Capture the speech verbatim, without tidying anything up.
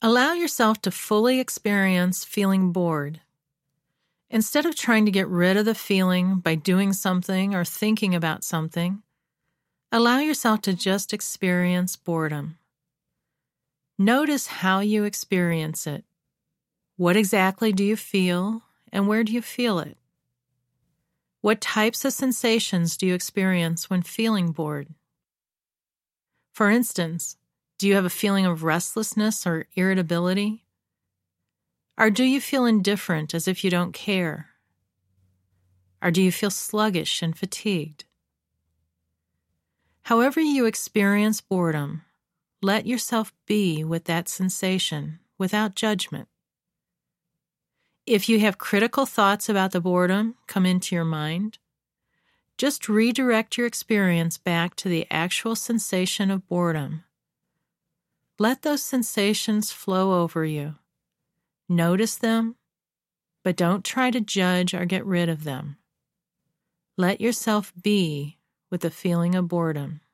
Allow yourself to fully experience feeling bored. Instead of trying to get rid of the feeling by doing something or thinking about something, allow yourself to just experience boredom. Notice how you experience it. What exactly do you feel, and where do you feel it? What types of sensations do you experience when feeling bored? For instance, do you have a feeling of restlessness or irritability? Or do you feel indifferent as if you don't care? Or do you feel sluggish and fatigued? However you experience boredom, let yourself be with that sensation without judgment. If you have critical thoughts about the boredom come into your mind, just redirect your experience back to the actual sensation of boredom. Let those sensations flow over you. Notice them, but don't try to judge or get rid of them. Let yourself be with the feeling of boredom.